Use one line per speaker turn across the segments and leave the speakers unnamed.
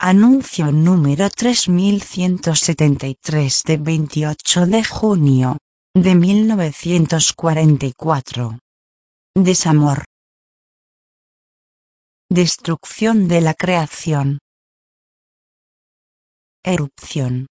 Anuncio número 3173 de 28 de junio de 1944. Desamor. Destrucción de la creación. Erupción.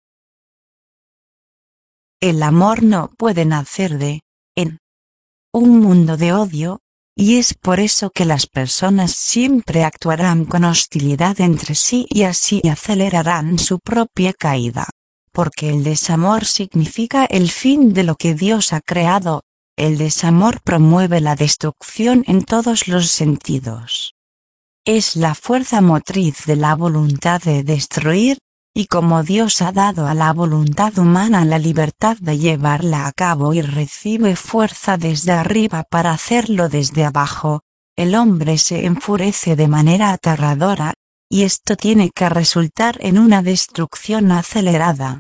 El amor no puede nacer en un mundo de odio, y es por eso que las personas siempre actuarán con hostilidad entre sí y así acelerarán su propia caída. Porque el desamor significa el fin de lo que Dios ha creado. El desamor promueve la destrucción en todos los sentidos. Es la fuerza motriz de la voluntad de destruir, y como Dios ha dado a la voluntad humana la libertad de llevarla a cabo y recibe fuerza desde arriba para hacerlo desde abajo, el hombre se enfurece de manera aterradora, y esto tiene que resultar en una destrucción acelerada.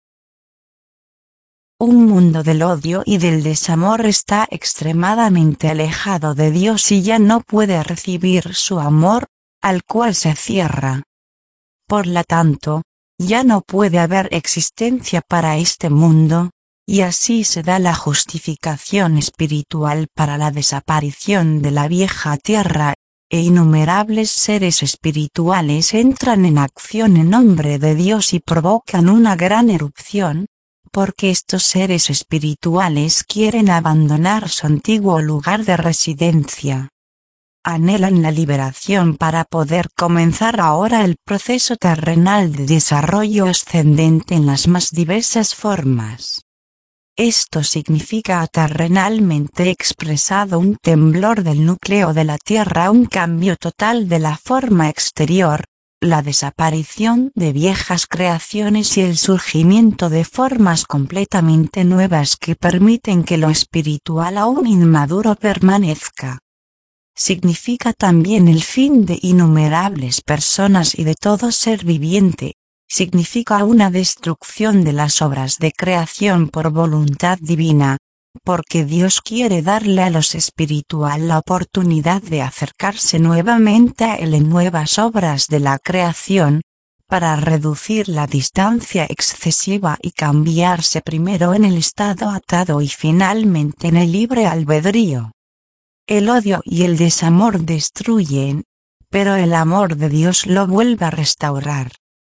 Un mundo del odio y del desamor está extremadamente alejado de Dios y ya no puede recibir su amor, al cual se cierra. Por lo tanto, ya no puede haber existencia para este mundo, y así se da la justificación espiritual para la desaparición de la vieja tierra, e innumerables seres espirituales entran en acción en nombre de Dios y provocan una gran erupción, porque estos seres espirituales quieren abandonar su antiguo lugar de residencia. Anhelan la liberación para poder comenzar ahora el proceso terrenal de desarrollo ascendente en las más diversas formas. Esto significa terrenalmente expresado un temblor del núcleo de la Tierra, un cambio total de la forma exterior, la desaparición de viejas creaciones y el surgimiento de formas completamente nuevas que permiten que lo espiritual aún inmaduro permanezca. Significa también el fin de innumerables personas y de todo ser viviente. Significa una destrucción de las obras de creación por voluntad divina, porque Dios quiere darle a los espiritual la oportunidad de acercarse nuevamente a Él en nuevas obras de la creación, para reducir la distancia excesiva y cambiarse primero en el estado atado y finalmente en el libre albedrío. El odio y el desamor destruyen, pero el amor de Dios lo vuelve a restaurar.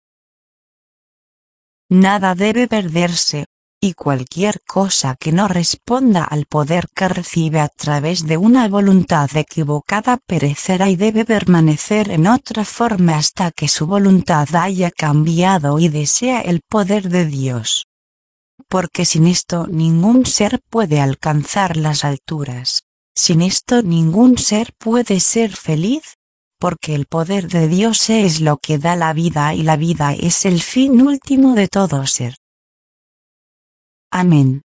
Nada debe perderse, y cualquier cosa que no responda al poder que recibe a través de una voluntad equivocada perecerá y debe permanecer en otra forma hasta que su voluntad haya cambiado y desea el poder de Dios. Porque sin esto ningún ser puede alcanzar las alturas. Sin esto ningún ser puede ser feliz, porque el poder de Dios es lo que da la vida y la vida es el fin último de todo ser. Amén.